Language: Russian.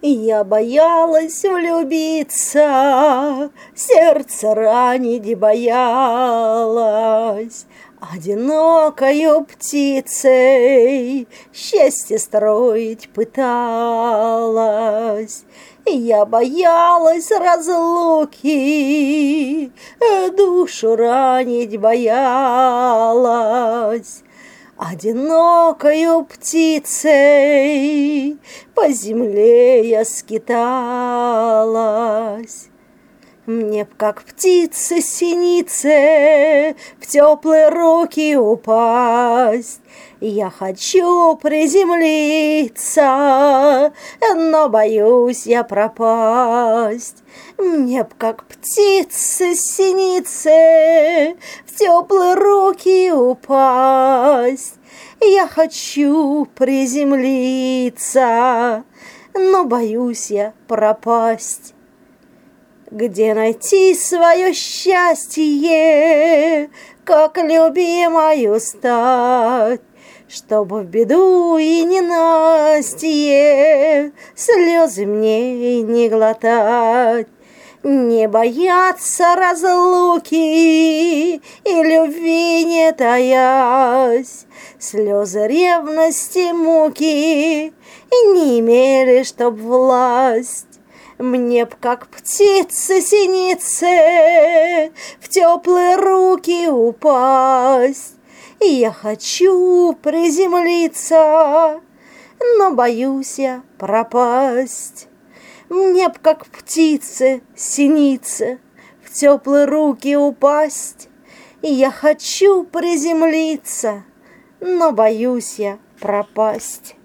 Я боялась влюбиться, сердце ранить боялась, одинокою птицей счастье строить пыталась. Я боялась разлуки, душу ранить боялась. Одинокою птицей по земле я скиталась. Мне б, как птице синице, в теплые руки упасть. Я хочу приземлиться, но боюсь я пропасть. Мне б, как птице синице, в теплые руки упасть. Я хочу приземлиться, но боюсь я пропасть. Где найти свое счастье, как любимою стать, чтобы в беду и ненастье слезы мне не глотать? Не бояться разлуки и любви не таясь, слезы ревности, муки не имели, чтоб власть. Мне б, как птице синице, в теплые руки упасть. Я хочу приземлиться, но боюсь я пропасть. Мне б, как птице синице, в теплые руки упасть. Я хочу приземлиться, но боюсь я пропасть.